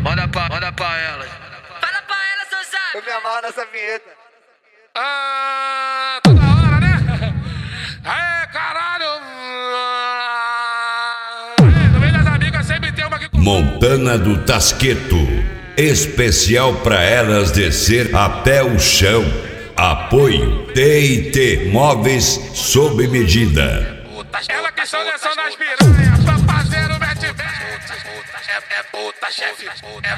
Manda pra ela. Fala pra ela, seu Zap. Eu me amarro nessa vinheta. Toda hora, né? Aê, caralho! No meio das amigas sempre tem uma que... Montana do Tasqueto, especial pra elas descer até o chão. Apoio T&T Móveis sob medida. Ela que seleciona as piranhas pra fazer o mete-mete. É puta, chefe. É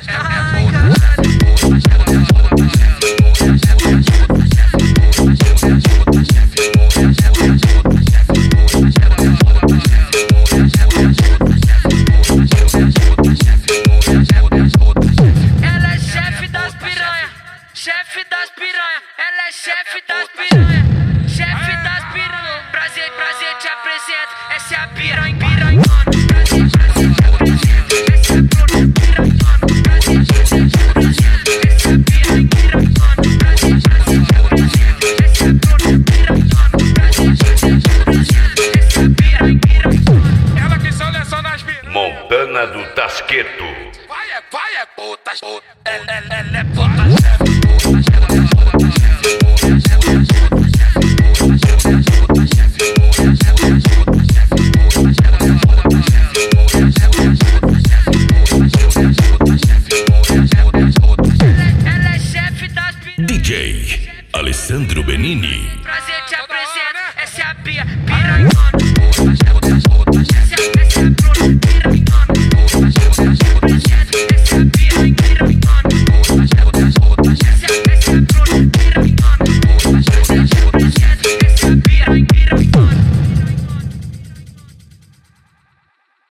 chefe das piranha, chefe das piranha, ela é chefe das piranha, chefe das piranha. Prazer te apresento, essa é a piranha, piranha. Prazer te apresento, essa é a piranha. Prazer te apresento, essa é a piranha, piranha. Prazer te apresento, essa é a piranha. Prazer te apresento, essa é a piranha, piranha. ela que seleciona as piranhas. Montana do Tasqueto. Vai é puta. Ela é puta.